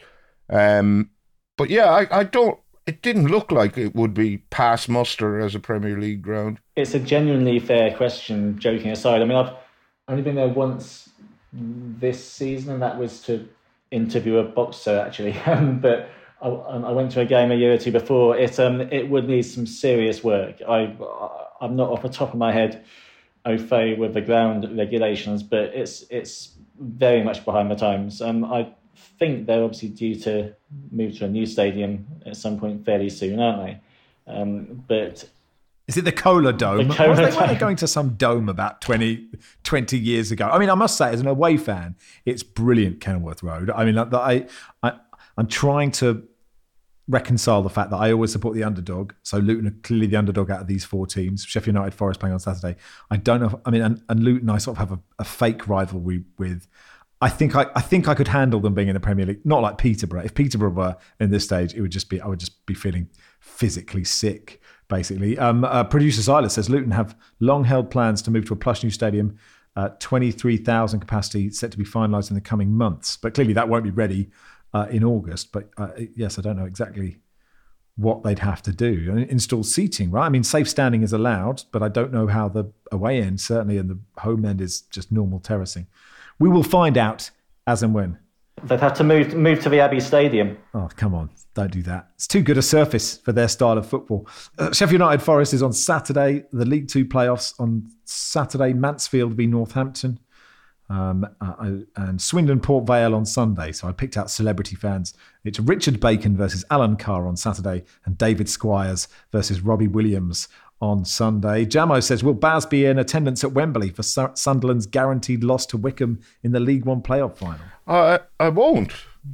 But yeah, I don't. It didn't look like it would be past muster as a Premier League ground. It's a genuinely fair question, joking aside. I mean, I've only been there once this season, and that was to interview a boxer, actually. But I went to a game a year or two before. It would need some serious work. I'm not off the top of my head au fait with the ground regulations, but it's very much behind the times. I think they're obviously due to move to a new stadium at some point fairly soon, aren't they? But is it the Kohler Dome? The Kohler Dome. Weren't they going to some dome about 20 years ago? I mean, I must say, as an away fan, it's brilliant, Kenilworth Road. I mean, I'm trying to reconcile the fact that I always support the underdog. So Luton are clearly the underdog out of these four teams. Sheffield United, Forest playing on Saturday. I don't know. And Luton, I sort of have a fake rivalry with. I think I could handle them being in the Premier League. Not like Peterborough. If Peterborough were in this stage, I would just be feeling physically sick, basically. Producer Silas says Luton have long held plans to move to a plush new stadium 23,000 capacity set to be finalised in the coming months. But clearly that won't be ready in August. But yes, I don't know exactly what they'd have to do. Install seating, right? I mean, safe standing is allowed, but I don't know how the away end, certainly, and the home end is just normal terracing. We will find out as and when. They'd have to move to the Abbey Stadium. Oh, come on. Don't do that. It's too good a surface for their style of football. Sheffield United Forest is on Saturday. The League Two playoffs on Saturday. Mansfield v Northampton. And Swindon Port Vale on Sunday. So I picked out celebrity fans. It's Richard Bacon versus Alan Carr on Saturday and David Squires versus Robbie Williams on Sunday. Jamo says, will Baz be in attendance at Wembley for Sunderland's guaranteed loss to Wycombe in the League One playoff final? I won't.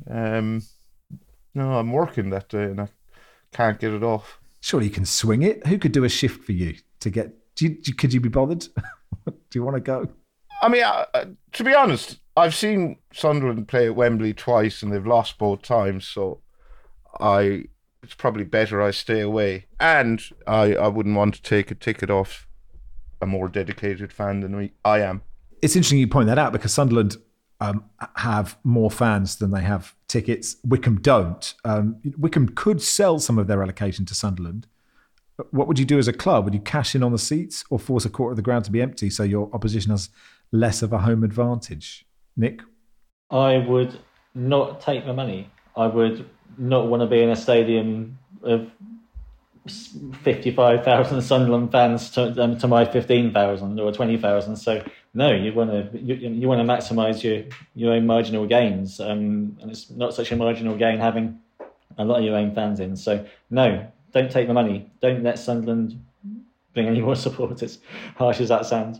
No, I'm working that day and I can't get it off. Surely you can swing it. Who could do a shift for you to get... Could you be bothered? Do you want to go? I mean, to be honest, I've seen Sunderland play at Wembley twice and they've lost both times, so it's probably better I stay away. And I wouldn't want to take a ticket off a more dedicated fan than I am. It's interesting you point that out because Sunderland have more fans than they have tickets. Wycombe don't. Wycombe could sell some of their allocation to Sunderland. What would you do as a club? Would you cash in on the seats or force a quarter of the ground to be empty so your opposition has less of a home advantage? Nick? I would not take the money. I would not want to be in a stadium of 55,000 Sunderland fans to my 15,000 or 20,000. So no, you want to maximise your own marginal gains, and it's not such a marginal gain having a lot of your own fans in. So no, don't take the money. Don't let Sunderland bring any more supporters. Harsh as that sounds.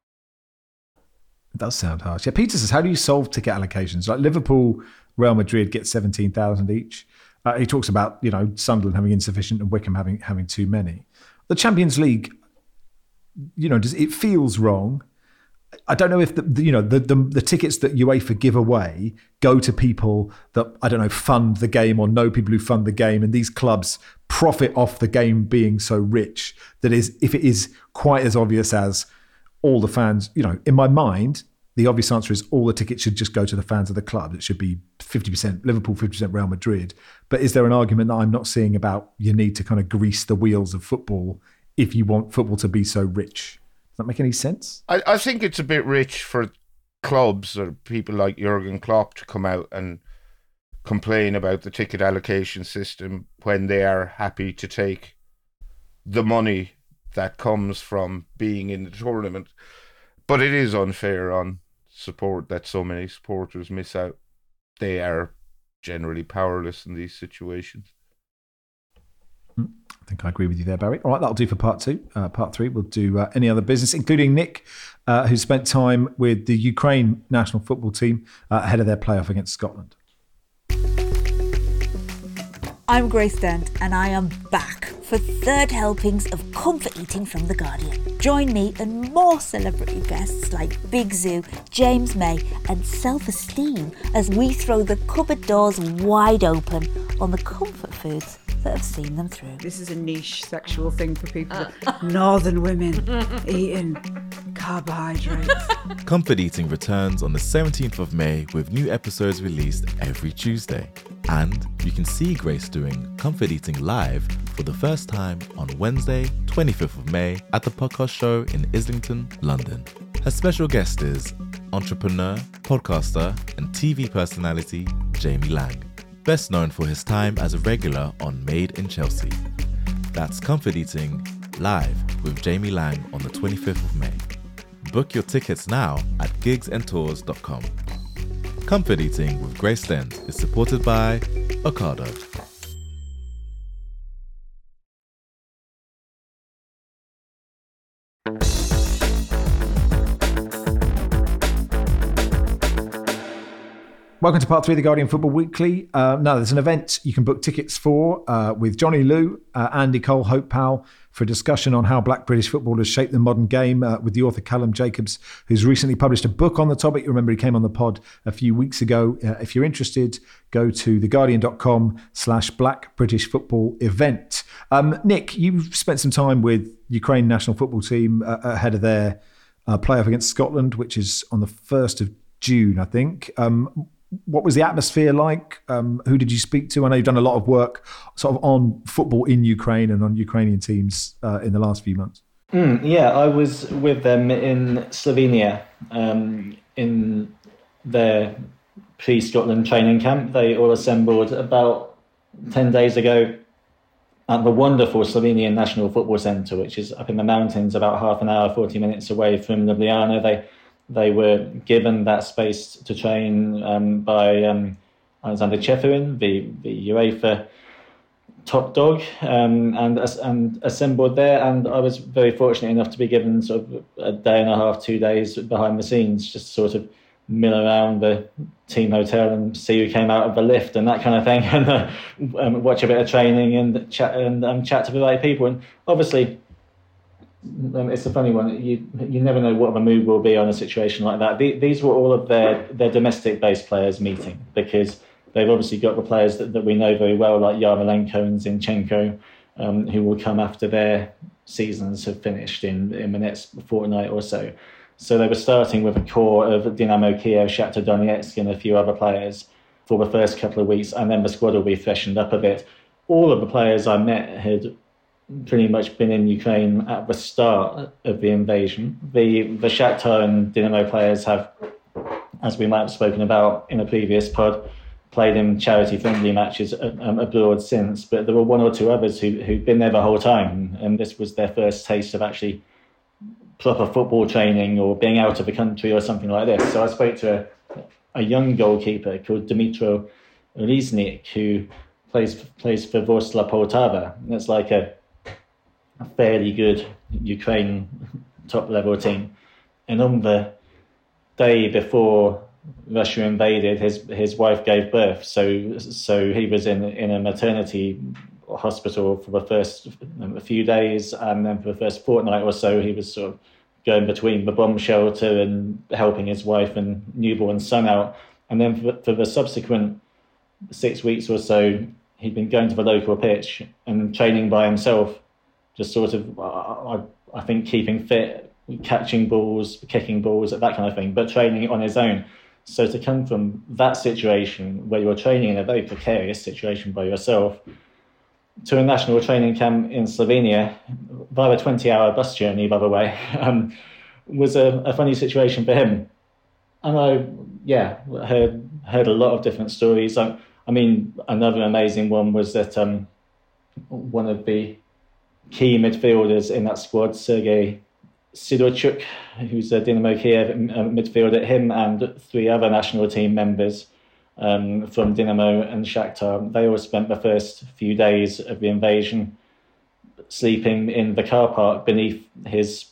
It does sound harsh. Yeah, Peter says, how do you solve ticket allocations? Like Liverpool, Real Madrid get 17,000 each. He talks about, Sunderland having insufficient and Wycombe having too many. The Champions League, it feels wrong. I don't know if the tickets that UEFA give away go to people that, fund the game or know people who fund the game, and these clubs profit off the game being so rich that if it is quite as obvious as all the fans, in my mind, the obvious answer is all the tickets should just go to the fans of the club. It should be 50% Liverpool, 50% Real Madrid. But is there an argument that I'm not seeing about you need to kind of grease the wheels of football if you want football to be so rich? Does that make any sense? I think it's a bit rich for clubs or people like Jurgen Klopp to come out and complain about the ticket allocation system when they are happy to take the money that comes from being in the tournament. But it is unfair on support that so many supporters miss out. They are generally powerless in these situations. I think I agree with you there, Barry. All right, that'll do for part two. Part three, we'll do any other business, including Nick, who spent time with the Ukraine national football team ahead of their playoff against Scotland. I'm Grace Dent and I am back for third helpings of comfort eating from The Guardian. Join me and more celebrity guests like Big Zoo, James May and Self-Esteem as we throw the cupboard doors wide open on the comfort foods that have seen them through. This is a niche sexual thing for people. Northern women eating carbohydrates. Comfort Eating returns on the 17th of May with new episodes released every Tuesday. And you can see Grace doing Comfort Eating live for the first time on Wednesday, 25th of May at the Podcast Show in Islington, London. Her special guest is entrepreneur, podcaster and TV personality Jamie Lang, best known for his time as a regular on Made in Chelsea. That's Comfort Eating live with Jamie Lang on the 25th of May. Book your tickets now at gigsandtours.com. Comfort Eating with Grace Dent is supported by Ocado. Welcome to part three of the Guardian Football Weekly. Now, there's an event you can book tickets for with Johnny Liu, Andy Cole, Hope Powell, for a discussion on how Black British football has shaped the modern game with the author Callum Jacobs, who's recently published a book on the topic. You remember he came on the pod a few weeks ago. If you're interested, go to theguardian.com/Black British Football event. Nick, you've spent some time with Ukraine national football team ahead of their play-off against Scotland, which is on the 1st of June, I think. What was the atmosphere like? Who did you speak to? I know you've done a lot of work sort of on football in Ukraine and on Ukrainian teams in the last few months. Yeah, I was with them in Slovenia in their pre-Scotland training camp. They all assembled about 10 days ago at the wonderful Slovenian National Football Centre, which is up in the mountains about half an hour, 40 minutes away from Ljubljana. They were given that space to train by Alexander Ceferin, the UEFA top dog, and assembled there. And I was very fortunate enough to be given sort of a day and a half, 2 days behind the scenes, just sort of mill around the team hotel and see who came out of the lift and that kind of thing, and watch a bit of training and chat to the right people. And obviously, it's a funny one. You never know what the mood will be on a situation like that. These were all of their domestic-based players meeting, because they've obviously got the players that we know very well, like Yarmolenko and Zinchenko, who will come after their seasons have finished in the next fortnight or so. So they were starting with a core of Dynamo Kiev, Shakhtar Donetsk and a few other players for the first couple of weeks, and then the squad will be freshened up a bit. All of the players I met had pretty much been in Ukraine at the start of the invasion. The Shakhtar and Dynamo players have, as we might have spoken about in a previous pod, played in charity-friendly matches abroad since, but there were one or two others who'd been there the whole time, and this was their first taste of actually proper football training or being out of the country or something like this. So I spoke to a young goalkeeper called Dmitro Riznik, who plays for Ворskla Poltava. That's like a fairly good Ukraine top-level team. And on the day before Russia invaded, his wife gave birth. So he was in a maternity hospital for the first few days, and then for the first fortnight or so he was sort of going between the bomb shelter and helping his wife and newborn son out. And then for the subsequent 6 weeks or so, he'd been going to the local pitch and training by himself, just sort of, I think, keeping fit, catching balls, kicking balls, that kind of thing, but training on his own. So to come from that situation where you're training in a very precarious situation by yourself to a national training camp in Slovenia via a 20-hour bus journey, by the way, was a funny situation for him. And I heard a lot of different stories. I mean, another amazing one was that one of the key midfielders in that squad, Sergei Sidorchuk, who's a Dynamo Kiev midfielder, him and three other national team members from Dynamo and Shakhtar, they all spent the first few days of the invasion sleeping in the car park beneath his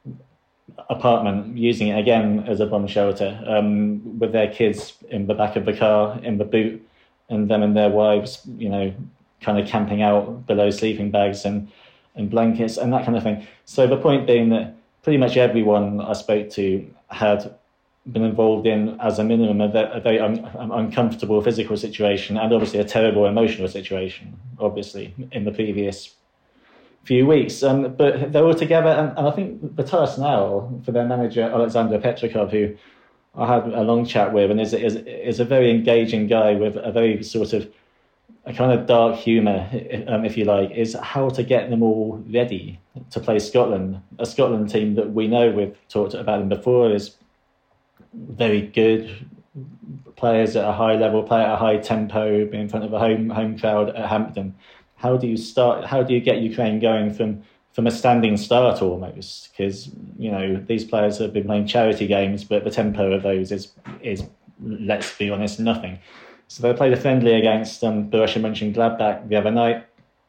apartment, using it again as a bomb shelter, with their kids in the back of the car, in the boot, and them and their wives, kind of camping out below sleeping bags and blankets and that kind of thing. So the point being that pretty much everyone I spoke to had been involved in, as a minimum, a very uncomfortable physical situation and obviously a terrible emotional situation, obviously, in the previous few weeks. But they're all together, and I think the task now for their manager, Alexander Petrakov, who I had a long chat with, and is a very engaging guy with a very sort of a kind of dark humour, if you like, is how to get them all ready to play Scotland. A Scotland team that we know, we've talked about them before, is very good players at a high level, play at a high tempo, be in front of a home crowd at Hampden. How do you get Ukraine going from a standing start almost? Because, these players have been playing charity games, but the tempo of those is let's be honest, nothing. So they played a friendly against Borussia Mönchengladbach the other night,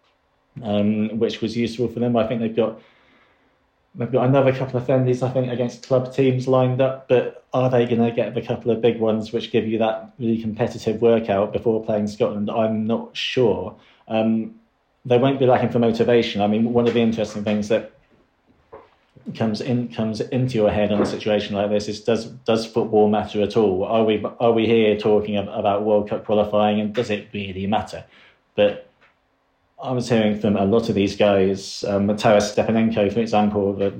which was useful for them. I think they've got another couple of friendlies, I think, against club teams lined up, but are they going to get the couple of big ones which give you that really competitive workout before playing Scotland? I'm not sure. They won't be lacking for motivation. I mean, one of the interesting things that comes into your head on a situation like this is, does football matter at all? Are we here talking about World Cup qualifying, and does it really matter? But I was hearing from a lot of these guys, Taras Stepanenko, for example, the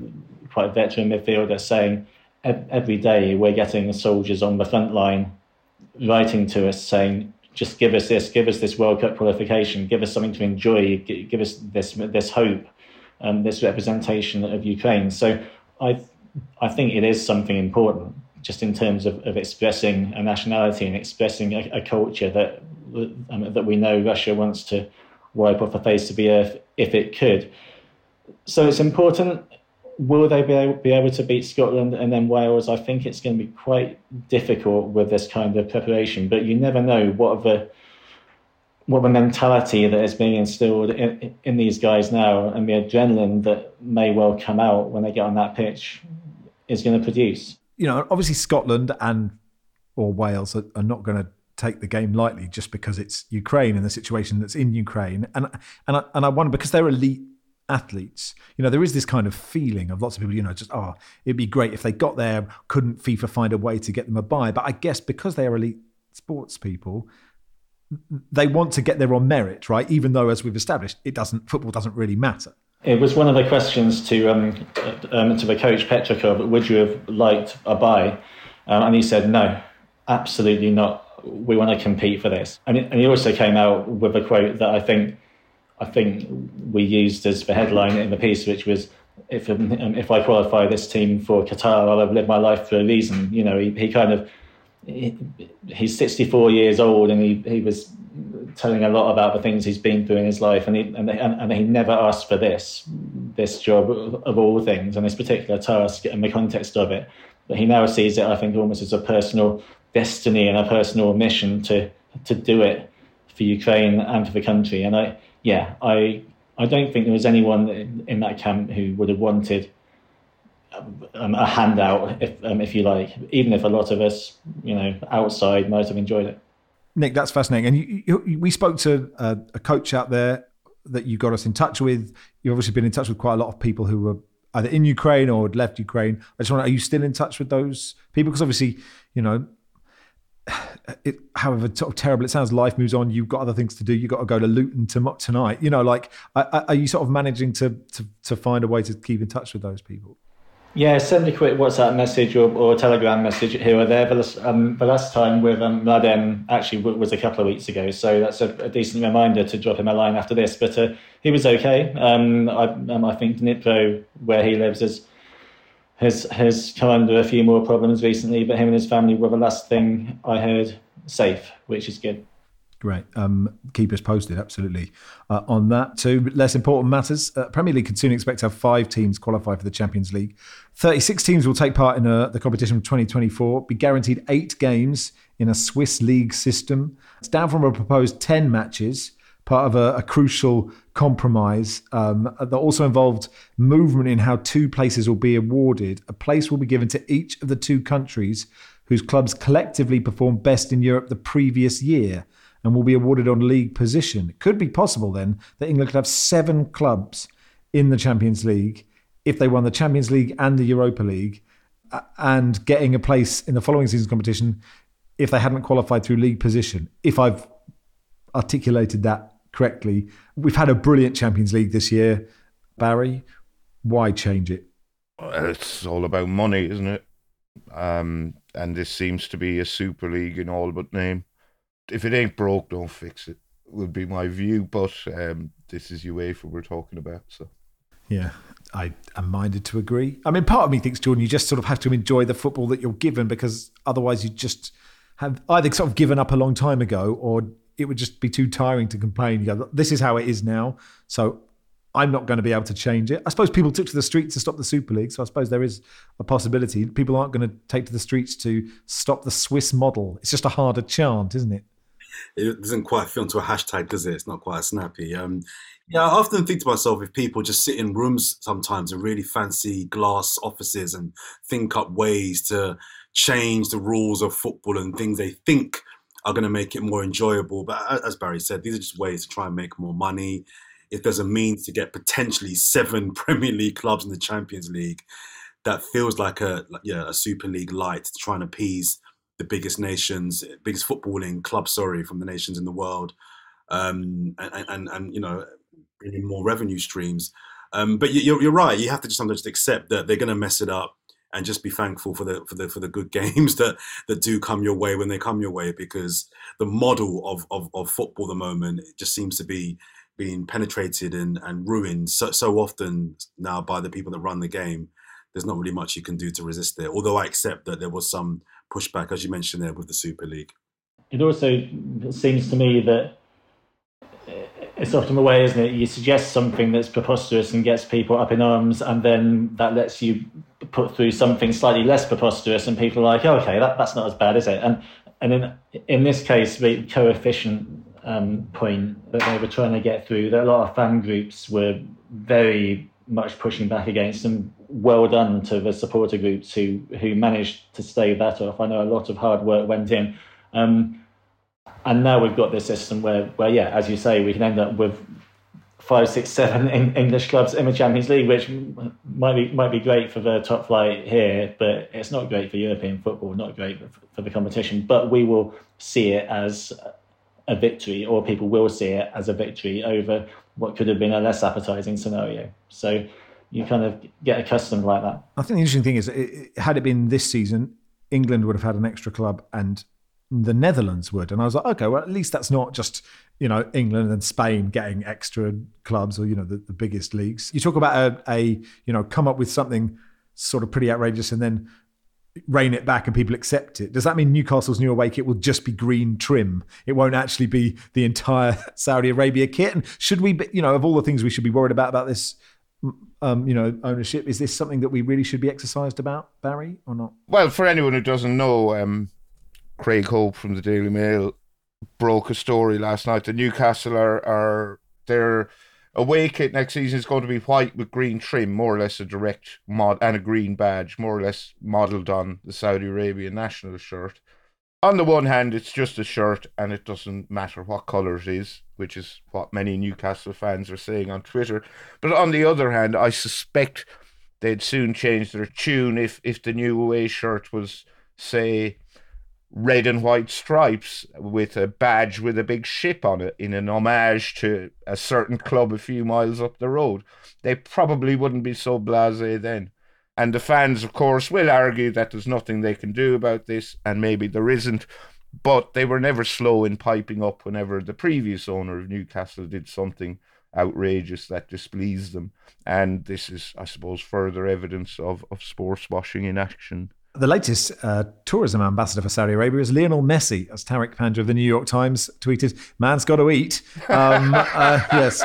quite veteran midfielder, saying every day we're getting soldiers on the front line writing to us saying, just give us this World Cup qualification, give us something to enjoy, give us this hope, this representation of Ukraine. So I think it is something important, just in terms of expressing a nationality and expressing a culture that we know Russia wants to wipe off the face of the earth if it could. So it's important. Will they be able to beat Scotland and then Wales? I think it's going to be quite difficult with this kind of preparation, but you never know what the mentality that is being instilled in these guys now, and the adrenaline that may well come out when they get on that pitch is going to produce. You know, obviously Scotland or Wales are not going to take the game lightly just because it's Ukraine and the situation that's in Ukraine. And I wonder, because they're elite athletes, you know, there is this kind of feeling of lots of people, you know, just, it'd be great if they got there, couldn't FIFA find a way to get them a bye? But I guess because they are elite sports people, they want to get there on merit, right? Even though, as we've established, football doesn't really matter. It was one of the questions to the coach Petrakov, would you have liked a bye? And he said, no, absolutely not. We want to compete for this. And he also came out with a quote that I think we used as the headline in the piece, which was, if I qualify this team for Qatar, I'll have lived my life for a reason. You know, he's 64 years old, and he was telling a lot about the things he's been through in his life, and he never asked for this job of all things, and this particular task and the context of it. But he now sees it, I think, almost as a personal destiny and a personal mission to do it for Ukraine and for the country. And I don't think there was anyone in that camp who would have wanted a handout, if you like, even if a lot of us, you know, outside might have enjoyed it. Nick, that's fascinating. And we spoke to a coach out there that you got us in touch with. You've obviously been in touch with quite a lot of people who were either in Ukraine or had left Ukraine. I just wonder, are you still in touch with those people? Because obviously, you know, however sort of terrible it sounds, life moves on. You've got other things to do. You've got to go to Luton tonight. You know, like, are you sort of managing to find a way to keep in touch with those people? Yeah, send a quick WhatsApp message or Telegram message here or there. The last time with Mladen actually was a couple of weeks ago, so that's a decent reminder to drop him a line after this. But he was okay. I think Dnipro, where he lives, has come under a few more problems recently, but him and his family were the last thing I heard safe, which is good. Great. Keep us posted, absolutely, on that. Two less important matters. Premier League can soon expect to have 5 teams qualify for the Champions League. 36 teams will take part in the competition from 2024, be guaranteed 8 games in a Swiss league system. It's down from a proposed 10 matches, part of a crucial compromise that also involved movement in how 2 places will be awarded. A place will be given to each of the 2 countries whose clubs collectively performed best in Europe the previous year, and will be awarded on league position. It could be possible then that England could have 7 clubs in the Champions League if they won the Champions League and the Europa League, and getting a place in the following season's competition if they hadn't qualified through league position. If I've articulated that correctly. We've had a brilliant Champions League this year. Barry, why change it? It's all about money, isn't it? And this seems to be a Super League in all but name. If it ain't broke, don't fix it, would be my view. But this is UEFA we're talking about. So, yeah, I am minded to agree. I mean, part of me thinks, Jordan, you just sort of have to enjoy the football that you're given, because otherwise you just have either sort of given up a long time ago, or it would just be too tiring to complain. You go, this is how it is now, so I'm not going to be able to change it. I suppose people took to the streets to stop the Super League, so I suppose there is a possibility. People aren't going to take to the streets to stop the Swiss model. It's just a harder chant, isn't it? It doesn't quite fit into a hashtag, does it? It's not quite snappy. Yeah, I often think to myself, if people just sit in rooms sometimes in really fancy glass offices and think up ways to change the rules of football and things they think are going to make it more enjoyable. But as Barry said, these are just ways to try and make more money. If there's a means to get potentially 7 Premier League clubs in the Champions League, that feels like a Super League light to try and appease the biggest footballing clubs, from the nations in the world, and you know, bringing more revenue streams. But you're right. You have to sometimes just accept that they're going to mess it up, and just be thankful for the good games that do come your way when they come your way, because the model of football at the moment just seems to be being penetrated and ruined so often now by the people that run the game. There's not really much you can do to resist it. Although I accept that there was some pushback, as you mentioned there, with the Super League. It also seems to me that it's often the way, isn't it? You suggest something that's preposterous and gets people up in arms, and then that lets you put through something slightly less preposterous, and people are like, oh, okay, that's not as bad, is it? And in this case, the coefficient point that they were trying to get through, that a lot of fan groups were very much pushing back against, and well done to the supporter groups who managed to stave that off. I know a lot of hard work went in. And now we've got this system where, yeah, as you say, we can end up with 5, 6, 7 English clubs in the Champions League, which might be great for the top flight here, but it's not great for European football, not great for the competition. But we will see it as a victory, or people will see it as a victory over what could have been a less appetising scenario. So you kind of get accustomed like that. I think the interesting thing is, had it been this season, England would have had an extra club and the Netherlands would. And I was like, okay, well, at least that's not just, England and Spain getting extra clubs, or, the biggest leagues. You talk about come up with something sort of pretty outrageous and then rein it back and people accept it. Does that mean Newcastle's new away kit will just be green trim? It won't actually be the entire Saudi Arabia kit? And should we, of all the things we should be worried about this, ownership, is this something that we really should be exercised about, Barry, or not? Well, for anyone who doesn't know, Craig Hope from the Daily Mail broke a story last night that Newcastle are their away kit next season is going to be white with green trim, more or less a direct mod, and a green badge, more or less modelled on the Saudi Arabian national shirt. On the one hand, it's just a shirt and it doesn't matter what colour it is, which is what many Newcastle fans are saying on Twitter. But on the other hand, I suspect they'd soon change their tune if the new away shirt was, say, red and white stripes with a badge with a big ship on it in an homage to a certain club a few miles up the road. They probably wouldn't be so blasé then. And the fans, of course, will argue that there's nothing they can do about this, and maybe there isn't, but they were never slow in piping up whenever the previous owner of Newcastle did something outrageous that displeased them. And this is, I suppose, further evidence of sports washing in action. The latest tourism ambassador for Saudi Arabia is Lionel Messi, as Tariq Panja of the New York Times tweeted, "Man's got to eat." Yes,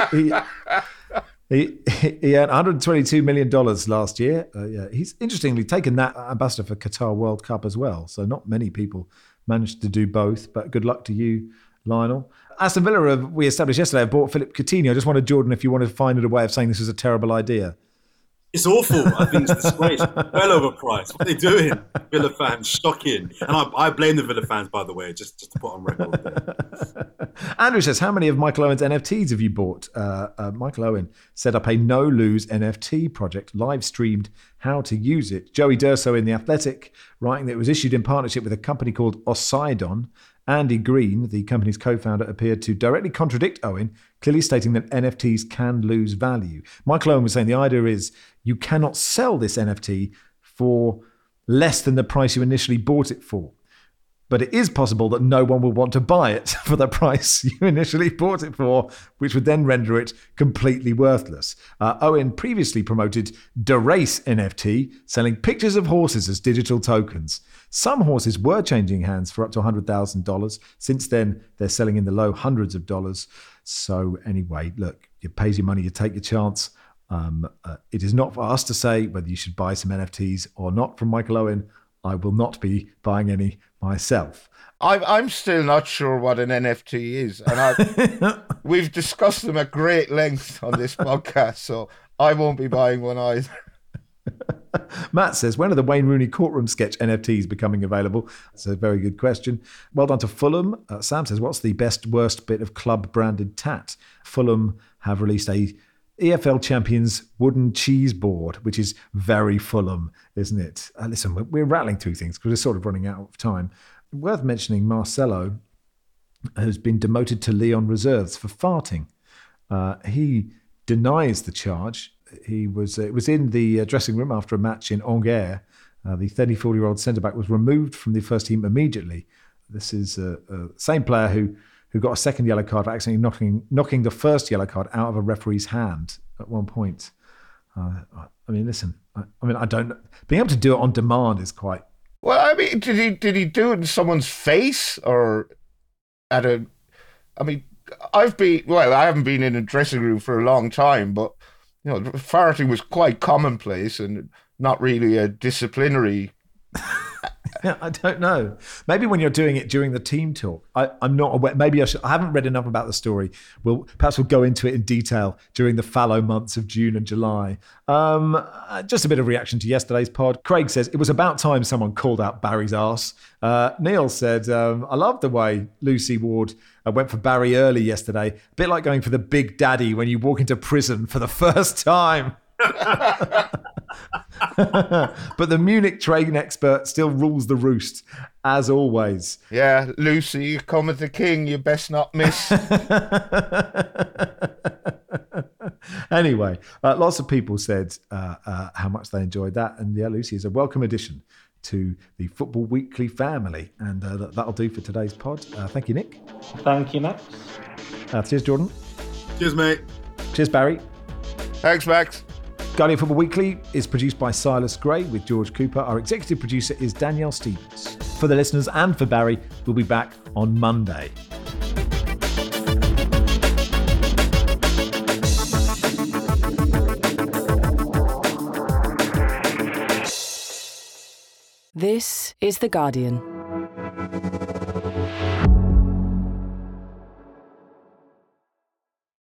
he earned $122 million last year. He's interestingly taken that ambassador for Qatar World Cup as well. So not many people managed to do both, but good luck to you, Lionel. Aston Villa, we established yesterday, have bought Philippe Coutinho. I just wanted, Jordan, if you wanted to find a way of saying this was a terrible idea. It's awful. I think it's disgraced. Well overpriced. What are they doing? Villa fans, shocking. And I blame the Villa fans, by the way, just to put on record there. Andrew says, how many of Michael Owen's NFTs have you bought? Michael Owen set up a no-lose NFT project, live-streamed how to use it. Joey Durso in The Athletic, writing that it was issued in partnership with a company called Osidon. Andy Green, the company's co-founder, appeared to directly contradict Owen, clearly stating that NFTs can lose value. Michael Owen was saying the idea is you cannot sell this NFT for less than the price you initially bought it for. But it is possible that no one will want to buy it for the price you initially bought it for, which would then render it completely worthless. Owen previously promoted DeRace NFT, selling pictures of horses as digital tokens. Some horses were changing hands for up to $100,000. Since then, they're selling in the low hundreds of dollars. So anyway, look, you pay your money, you take your chance. It is not for us to say whether you should buy some NFTs or not from Michael Owen. I will not be buying any myself. I'm still not sure what an NFT is, and we've discussed them at great length on this podcast, so I won't be buying one either. Matt says, when are the Wayne Rooney courtroom sketch NFTs becoming available? That's a very good question. Well done to Fulham. Sam says, what's the best, worst bit of club-branded tat? Fulham have released a EFL Champions wooden cheese board, which is very Fulham, isn't it? Listen, we're rattling through things because we're sort of running out of time. Worth mentioning, Marcelo has been demoted to Lyon reserves for farting. He denies the charge. It was in the dressing room after a match in Angers. The 34-year-old centre-back was removed from the first team immediately. This is the same player who got a second yellow card for accidentally knocking the first yellow card out of a referee's hand at one point. I don't know. Being able to do it on demand is quite... Well, I mean, did he do it in someone's face or at a... I mean, I haven't been in a dressing room for a long time, but, you know, farting was quite commonplace and not really a disciplinary... I don't know. Maybe when you're doing it during the team talk. I'm not aware. Maybe I haven't read enough about the story. Perhaps we'll go into it in detail during the fallow months of June and July. Just a bit of reaction to yesterday's pod. Craig says, it was about time someone called out Barry's arse. Neil said, I love the way Lucy Ward went for Barry early yesterday. A bit like going for the big daddy when you walk into prison for the first time. But the Munich train expert still rules the roost, as always. Yeah, Lucy, you come with the king, you best not miss. Anyway, lots of people said how much they enjoyed that. And yeah, Lucy is a welcome addition to the Football Weekly family. And that'll do for today's pod. Thank you, Nick. Thank you, Max. Cheers, Jordan. Cheers, mate. Cheers, Barry. Thanks, Max. Guardian Football Weekly is produced by Silas Gray with George Cooper. Our executive producer is Danielle Stevens. For the listeners and for Barry, we'll be back on Monday. This is The Guardian.